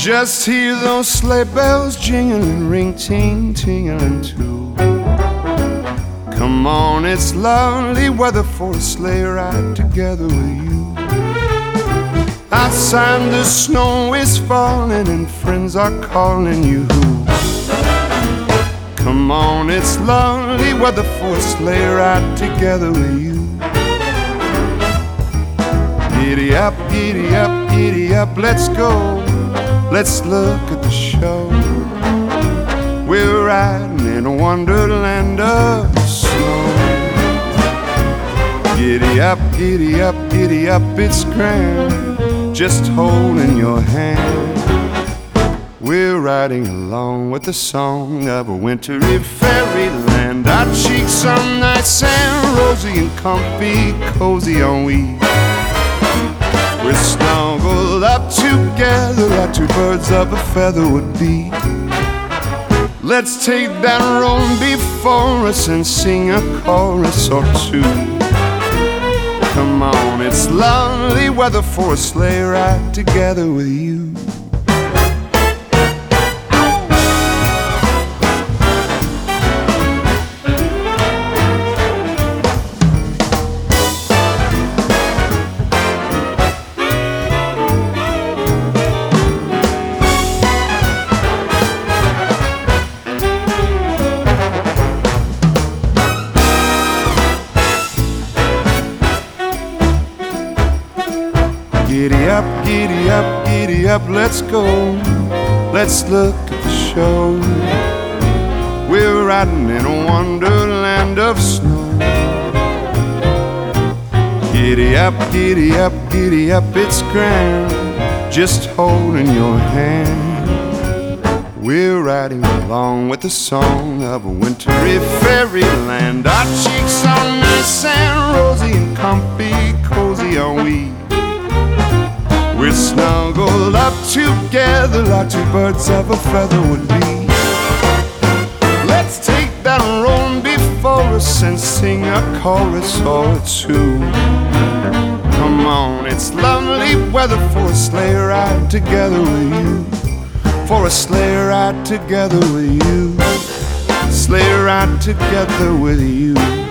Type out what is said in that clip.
Just hear those sleigh bells jingling, ring, ting, tingling too. Come on, it's lovely weather for a sleigh ride together with you. Outside the snow is falling and friends are calling you. Come on, it's lovely weather for a sleigh ride together with you. Giddy up, giddy up, giddy up, let's go. Let's look at the show. We're riding in a wonderland of snow. Giddy up, giddy up, giddy up, it's grand, just holding your hand. We're riding along with the song of a wintry fairyland. Our cheeks are nice and rosy and comfy, cozy on we. We're snuggled up together like two birds of a feather would be. Let's take that road before us and sing a chorus or two. Come on, it's lovely weather for a sleigh ride together with you. Giddy up, giddy up, giddy up, let's go. Let's look at the show. We're riding in a wonderland of snow. Giddy up, giddy up, giddy up, it's grand, just holding your hand. We're riding along with the song of a wintry fairyland. Our cheeks are nice and rosy and comfy, cozy are we. We're snuggled up together like two birds of a feather would be. Let's take that road before us and sing a chorus or two. Come on, it's lovely weather for a sleigh ride together with you. For a sleigh ride together with you. Sleigh ride together with you.